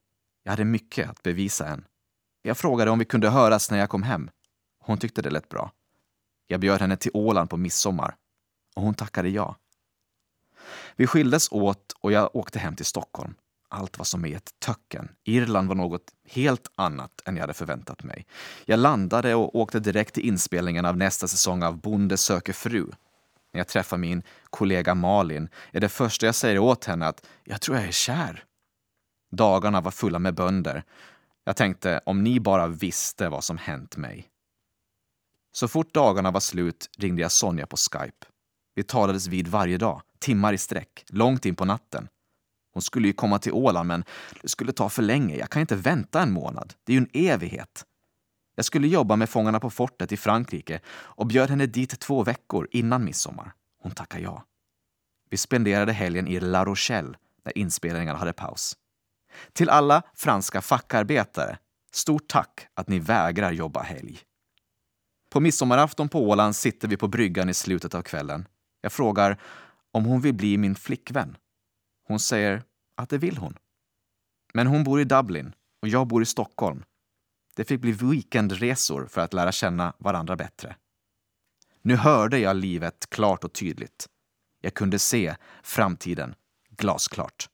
Jag hade mycket att bevisa än. Jag frågade om vi kunde höras när jag kom hem. Hon tyckte det lät bra. Jag bjöd henne till Åland på midsommar. Och hon tackade ja. Vi skildes åt och jag åkte hem till Stockholm. Allt var som i ett töcken. Irland var något helt annat än jag hade förväntat mig. Jag landade och åkte direkt till inspelningen av nästa säsong av Bonde söker fru. När jag träffar min kollega Malin är det första jag säger åt henne att jag tror jag är kär. Dagarna var fulla med bönder. Jag tänkte om ni bara visste vad som hänt mig. Så fort dagarna var slut ringde jag Sonja på Skype. Vi talades vid varje dag, timmar i sträck, långt in på natten. Hon skulle ju komma till Åland men det skulle ta för länge. Jag kan inte vänta en månad. Det är ju en evighet. Jag skulle jobba med Fångarna på fortet i Frankrike och bjöd henne dit två veckor innan midsommar. Hon tackade ja. Vi spenderade helgen i La Rochelle när inspelningarna hade paus. Till alla franska fackarbetare, stort tack att ni vägrar jobba helg. På midsommarafton på Åland sitter vi på bryggan i slutet av kvällen. Jag frågar om hon vill bli min flickvän. Hon säger att det vill hon. Men hon bor i Dublin och jag bor i Stockholm. Det fick bli weekendresor för att lära känna varandra bättre. Nu hörde jag livet klart och tydligt. Jag kunde se framtiden glasklart.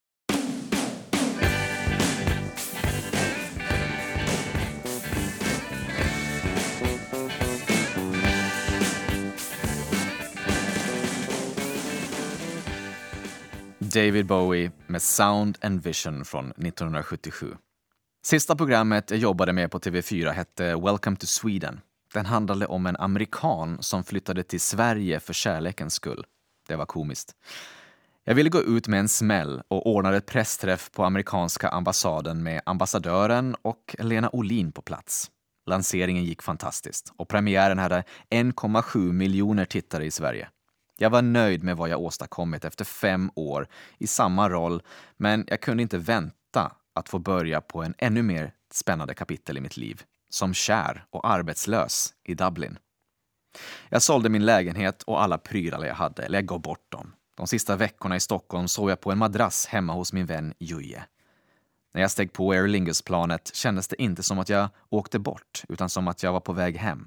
David Bowie med Sound and Vision från nittonhundrasjuttiosju. Sista programmet jag jobbade med på T V fyra hette Welcome to Sweden. Den handlade om en amerikan som flyttade till Sverige för kärlekens skull. Det var komiskt. Jag ville gå ut med en smäll och ordnade ett pressträff på amerikanska ambassaden med ambassadören och Lena Olin på plats. Lanseringen gick fantastiskt och premiären hade en komma sju miljoner tittare i Sverige. Jag var nöjd med vad jag åstadkommit efter fem år i samma roll, men jag kunde inte vänta att få börja på en ännu mer spännande kapitel i mitt liv, som kär och arbetslös i Dublin. Jag sålde min lägenhet och alla prylar jag hade, eller jag gav bort dem. De sista veckorna i Stockholm sov jag på en madrass hemma hos min vän Juje. När jag steg på Aer Lingus-planet kändes det inte som att jag åkte bort, utan som att jag var på väg hem.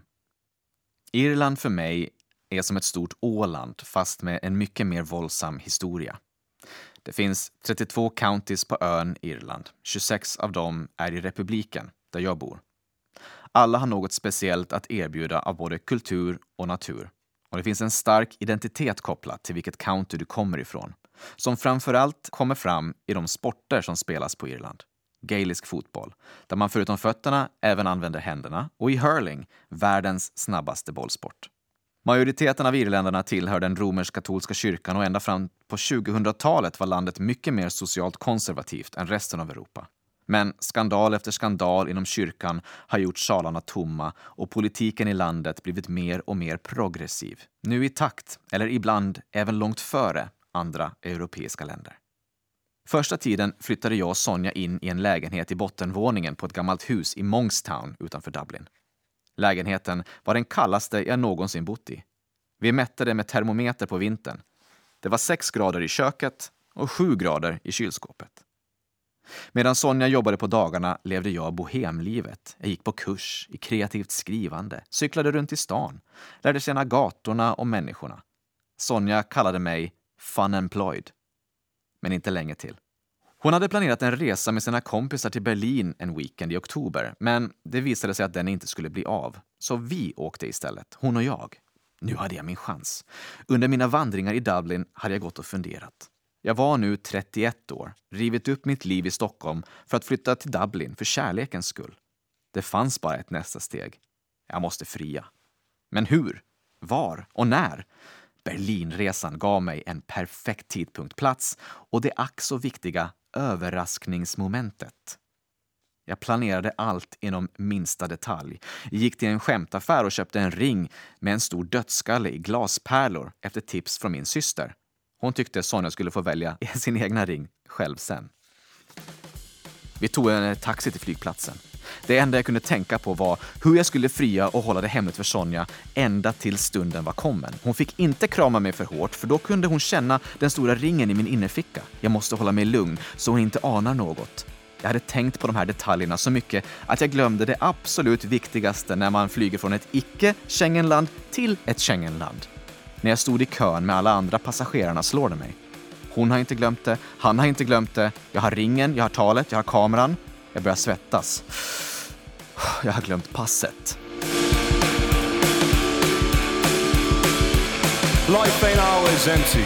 Irland för mig är som ett stort Åland, fast med en mycket mer våldsam historia. Det finns trettiotvå counties på ön Irland. tjugosex av dem är i republiken, där jag bor. Alla har något speciellt att erbjuda av både kultur och natur. Och det finns en stark identitet kopplat till vilket county du kommer ifrån, som framförallt kommer fram i de sporter som spelas på Irland. Gaelisk fotboll, där man förutom fötterna även använder händerna, och i hurling, världens snabbaste bollsport. Majoriteten av irländarna tillhör den romersk-katolska kyrkan och ända fram på tjugohundratalet var landet mycket mer socialt konservativt än resten av Europa. Men skandal efter skandal inom kyrkan har gjort salarna tomma och politiken i landet blivit mer och mer progressiv. Nu i takt, eller ibland även långt före, andra europeiska länder. Första tiden flyttade jag och Sonja in i en lägenhet i bottenvåningen på ett gammalt hus i Monkstown utanför Dublin. Lägenheten var den kallaste jag någonsin bott i. Vi mätte det med termometer på vintern. Det var sex grader i köket och sju grader i kylskåpet. Medan Sonja jobbade på dagarna levde jag bohemlivet. Jag gick på kurs i kreativt skrivande, cyklade runt i stan, lärde känna gatorna och människorna. Sonja kallade mig fun-employed, men inte länge till. Hon hade planerat en resa med sina kompisar till Berlin en weekend i oktober, men det visade sig att den inte skulle bli av. Så vi åkte istället, hon och jag. Nu hade jag min chans. Under mina vandringar i Dublin hade jag gått och funderat. Jag var nu trettioett år, rivit upp mitt liv i Stockholm för att flytta till Dublin för kärlekens skull. Det fanns bara ett nästa steg. Jag måste fria. Men hur? Var? Och när? Berlinresan gav mig en perfekt tidpunkt, plats och det ack så viktiga överraskningsmomentet. Jag planerade allt inom minsta detalj. Jag gick till en skämtaffär och köpte en ring med en stor dödskalle i glaspärlor efter tips från min syster. Hon tyckte Sonja skulle få välja sin egna ring själv sen. Vi tog en taxi till flygplatsen. Det enda jag kunde tänka på var hur jag skulle fria och hålla det hemligt för Sonja ända till stunden var kommen. Hon fick inte krama mig för hårt, för då kunde hon känna den stora ringen i min innerficka. Jag måste hålla mig lugn så hon inte anar något. Jag hade tänkt på de här detaljerna så mycket att jag glömde det absolut viktigaste när man flyger från ett icke-Schengenland till ett Schengenland. När jag stod i kön med alla andra passagerarna slår det mig. Hon har inte glömt det, han har inte glömt det. Jag har ringen, jag har talet, jag har kameran. Jag börjar svettas. Jag har glömt passet. Life ain't always empty.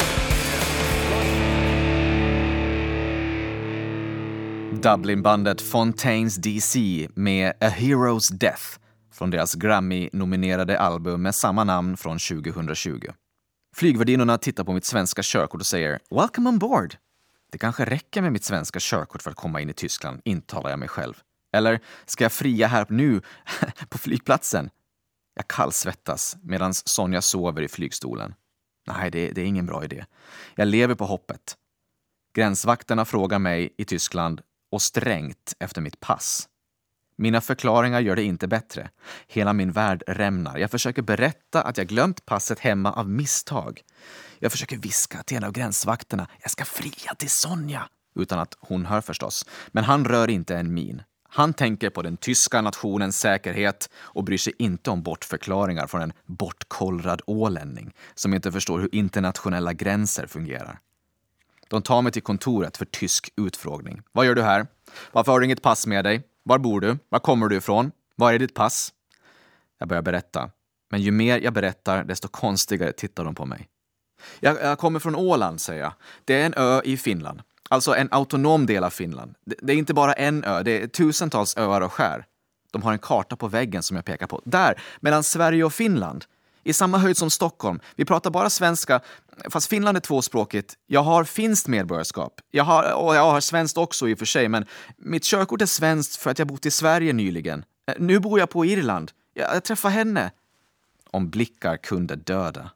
Dublinbandet Fontaines D C med A Hero's Death från deras Grammy-nominerade album med samma namn från tjugohundratjugo. Flygvärdinnorna tittar på mitt svenska körkort och säger "Welcome on board!" Det kanske räcker med mitt svenska körkort för att komma in i Tyskland, intalar jag mig själv. Eller ska jag fria här nu på flygplatsen? Jag kallsvettas medan Sonja sover i flygstolen. Nej, det, det är ingen bra idé. Jag lever på hoppet. Gränsvakterna frågar mig i Tyskland och strängt efter mitt pass. Mina förklaringar gör det inte bättre. Hela min värld rämnar. Jag försöker berätta att jag glömt passet hemma av misstag. Jag försöker viska till en av gränsvakterna. Jag ska fria till Sonja. Utan att hon hör förstås. Men han rör inte en min. Han tänker på den tyska nationens säkerhet och bryr sig inte om bortförklaringar från en bortkollrad ålänning som inte förstår hur internationella gränser fungerar. De tar mig till kontoret för tysk utfrågning. Vad gör du här? Varför har du inget pass med dig? Var bor du? Var kommer du ifrån? Var är ditt pass? Jag börjar berätta. Men ju mer jag berättar, desto konstigare tittar de på mig. Jag, jag kommer från Åland, säger jag. Det är en ö i Finland. Alltså en autonom del av Finland. Det, det är inte bara en ö, det är tusentals öar och skär. De har en karta på väggen som jag pekar på. Där, mellan Sverige och Finland. I samma höjd som Stockholm. Vi pratar bara svenska, fast Finland är tvåspråkigt. Jag har finskt medborgarskap. Jag har, och jag har svenskt också i och för sig, men mitt körkort är svenskt för att jag bott i Sverige nyligen. Nu bor jag på Irland. Jag, jag träffar henne. Om blickar kunde döda.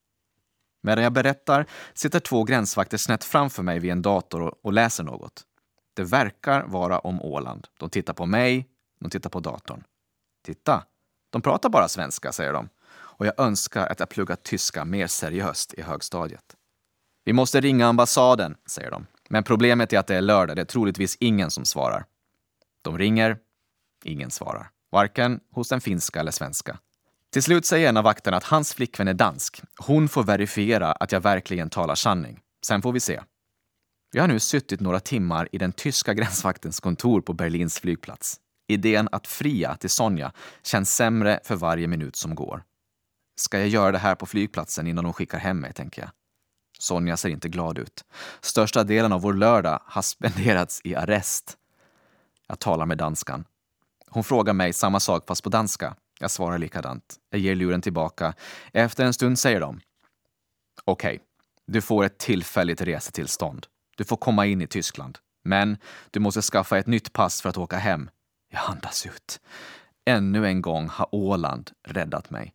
Medan jag berättar sitter två gränsvakter snett framför mig vid en dator och, och läser något. Det verkar vara om Åland. De tittar på mig, de tittar på datorn. Titta, de pratar bara svenska, säger de. Och jag önskar att jag pluggat tyska mer seriöst i högstadiet. Vi måste ringa ambassaden, säger de. Men problemet är att det är lördag, det är troligtvis ingen som svarar. De ringer, ingen svarar. Varken hos den finska eller svenska. Till slut säger en av vakterna att hans flickvän är dansk. Hon får verifiera att jag verkligen talar sanning. Sen får vi se. Jag har nu suttit några timmar i den tyska gränsvaktens kontor på Berlins flygplats. Idén att fria till Sonja känns sämre för varje minut som går. Ska jag göra det här på flygplatsen innan de skickar hem mig, tänker jag. Sonja ser inte glad ut. Största delen av vår lördag har spenderats i arrest. Jag talar med danskan. Hon frågar mig samma sak fast på danska. Jag svarar likadant. Jag ger luren tillbaka. Efter en stund säger de: Okej, okay, du får ett tillfälligt resetillstånd. Du får komma in i Tyskland. Men du måste skaffa ett nytt pass för att åka hem. Jag andas ut. Ännu en gång har Åland räddat mig.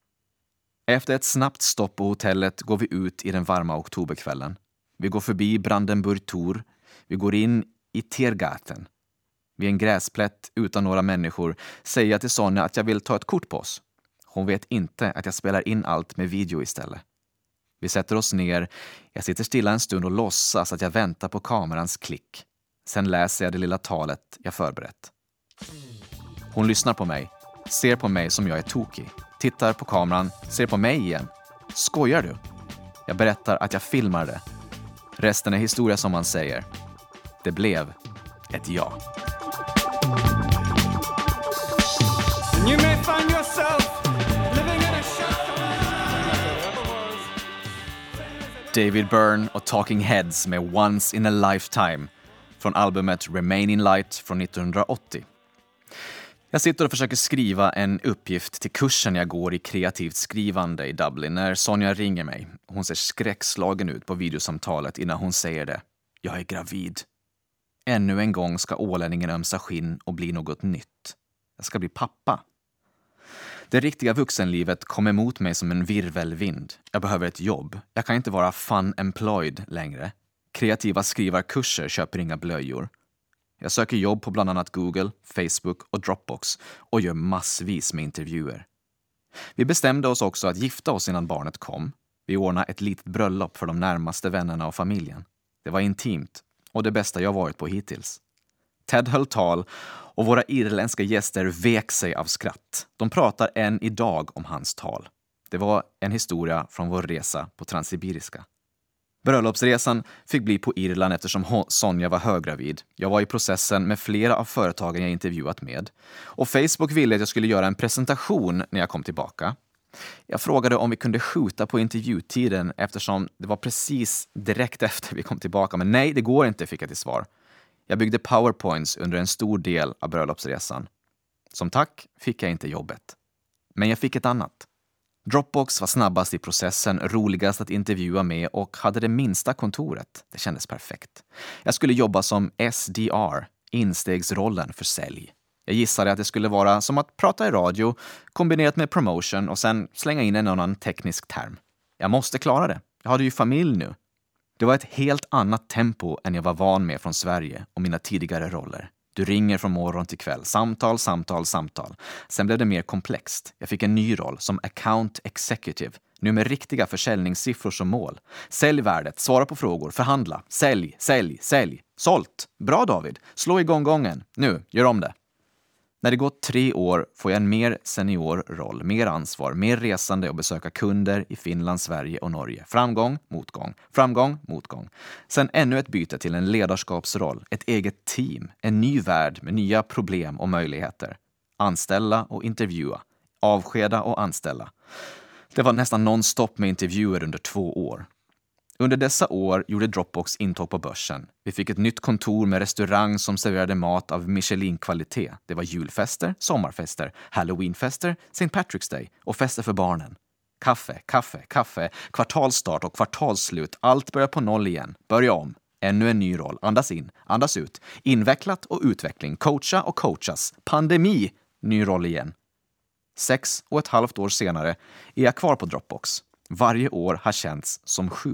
Efter ett snabbt stopp på hotellet går vi ut i den varma oktoberkvällen. Vi går förbi Brandenburg Tor. Vi går in i Tiergarten. Vid en gräsplätt utan några människor säger jag till Sonja att jag vill ta ett kort på oss. Hon vet inte att jag spelar in allt med video istället. Vi sätter oss ner. Jag sitter stilla en stund och låtsas att jag väntar på kamerans klick. Sen läser jag det lilla talet jag förberett. Hon lyssnar på mig. Ser på mig som jag är tokig. Tittar på kameran. Ser på mig igen. Skojar du? Jag berättar att jag filmar det. Resten är historia som man säger. Det blev ett ja. You may find yourself living in a David Byrne och Talking Heads med Once in a Lifetime från albumet Remain in Light från nittonhundraåttio. Jag sitter och försöker skriva en uppgift till kursen jag går i kreativt skrivande i Dublin när Sonja ringer mig. Hon ser skräckslagen ut på videosamtalet innan hon säger det. Jag är gravid. Ännu en gång ska ålänningen ömsa skinn och bli något nytt. Jag ska bli pappa. Det riktiga vuxenlivet kom emot mig som en virvelvind. Jag behöver ett jobb. Jag kan inte vara fun-employed längre. Kreativa skrivarkurser köper inga blöjor. Jag söker jobb på bland annat Google, Facebook och Dropbox och gör massvis med intervjuer. Vi bestämde oss också att gifta oss innan barnet kom. Vi ordnade ett litet bröllop för de närmaste vännerna och familjen. Det var intimt och det bästa jag varit på hittills. Ted höll tal och våra irländska gäster vek sig av skratt. De pratar än idag om hans tal. Det var en historia från vår resa på Transsibiriska. Bröllopsresan fick bli på Irland eftersom Sonja var höggravid. Jag var i processen med flera av företagen jag intervjuat med. Och Facebook ville att jag skulle göra en presentation när jag kom tillbaka. Jag frågade om vi kunde skjuta på intervjutiden eftersom det var precis direkt efter vi kom tillbaka. Men nej, det går inte, fick jag till svar. Jag byggde powerpoints under en stor del av bröllopsresan. Som tack fick jag inte jobbet. Men jag fick ett annat. Dropbox var snabbast i processen, roligast att intervjua med och hade det minsta kontoret. Det kändes perfekt. Jag skulle jobba som S D R, instegsrollen för sälj. Jag gissade att det skulle vara som att prata i radio, kombinerat med promotion och sen slänga in en annan teknisk term. Jag måste klara det. Jag hade ju familj nu. Det var ett helt annat tempo än jag var van med från Sverige och mina tidigare roller. Du ringer från morgon till kväll. Samtal, samtal, samtal. Sen blev det mer komplext. Jag fick en ny roll som account executive. Nu med riktiga försäljningssiffror som mål. Sälj värdet, svara på frågor, förhandla. Sälj, sälj, sälj. Sålt. Bra David. Slå igång gången. Nu, gör om det. När det gått tre år får jag en mer senior roll, mer ansvar, mer resande och besöka kunder i Finland, Sverige och Norge. Framgång, motgång, framgång, motgång. Sen ännu ett byte till en ledarskapsroll, ett eget team, en ny värld med nya problem och möjligheter. Anställa och intervjua, avskeda och anställa. Det var nästan non-stop med intervjuer under två år. Under dessa år gjorde Dropbox intåg på börsen. Vi fick ett nytt kontor med restaurang som serverade mat av Michelin-kvalitet. Det var julfester, sommarfester, Halloweenfester, Saint Patrick's Day och fester för barnen. Kaffe, kaffe, kaffe, kvartalsstart och kvartalsslut. Allt börjar på noll igen. Börja om. Ännu en ny roll. Andas in, andas ut. Invecklat och utveckling. Coacha och coachas. Pandemi. Ny roll igen. Sex och ett halvt år senare är jag kvar på Dropbox. Varje år har känts som sju.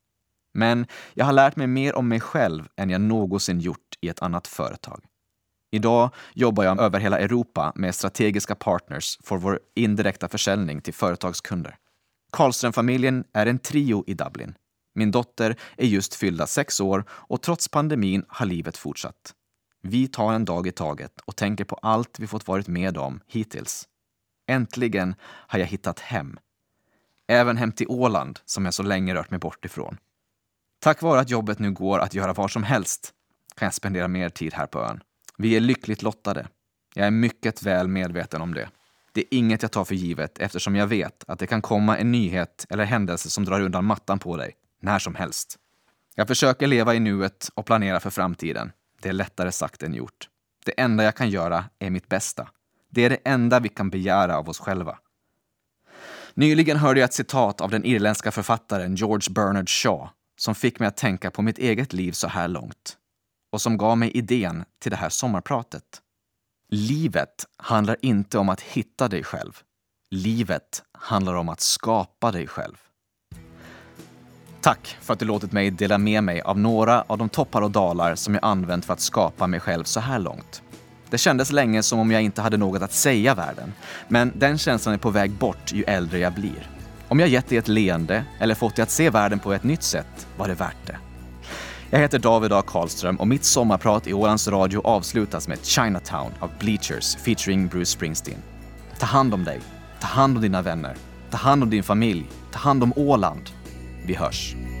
Men jag har lärt mig mer om mig själv än jag någonsin gjort i ett annat företag. Idag jobbar jag över hela Europa med strategiska partners för vår indirekta försäljning till företagskunder. Karlström-familjen är en trio i Dublin. Min dotter är just fyllda sex år och trots pandemin har livet fortsatt. Vi tar en dag i taget och tänker på allt vi fått varit med om hittills. Äntligen har jag hittat hem. Även hem till Åland som jag så länge rört mig bort ifrån. Tack vare att jobbet nu går att göra var som helst kan jag spendera mer tid här på ön. Vi är lyckligt lottade. Jag är mycket väl medveten om det. Det är inget jag tar för givet eftersom jag vet att det kan komma en nyhet eller händelse som drar undan mattan på dig när som helst. Jag försöker leva i nuet och planera för framtiden. Det är lättare sagt än gjort. Det enda jag kan göra är mitt bästa. Det är det enda vi kan begära av oss själva. Nyligen hörde jag ett citat av den irländska författaren George Bernard Shaw som fick mig att tänka på mitt eget liv så här långt och som gav mig idén till det här sommarpratet. Livet handlar inte om att hitta dig själv. Livet handlar om att skapa dig själv. Tack för att du låtit mig dela med mig av några av de toppar och dalar som jag använt för att skapa mig själv så här långt. Det kändes länge som om jag inte hade något att säga världen, men den känslan är på väg bort ju äldre jag blir. Om jag gett dig ett leende eller fått dig att se världen på ett nytt sätt var det värt det. Jag heter David A. Karlström och mitt sommarprat i Ålands Radio avslutas med Chinatown av Bleachers featuring Bruce Springsteen. Ta hand om dig, ta hand om dina vänner, ta hand om din familj, ta hand om Åland. Vi hörs.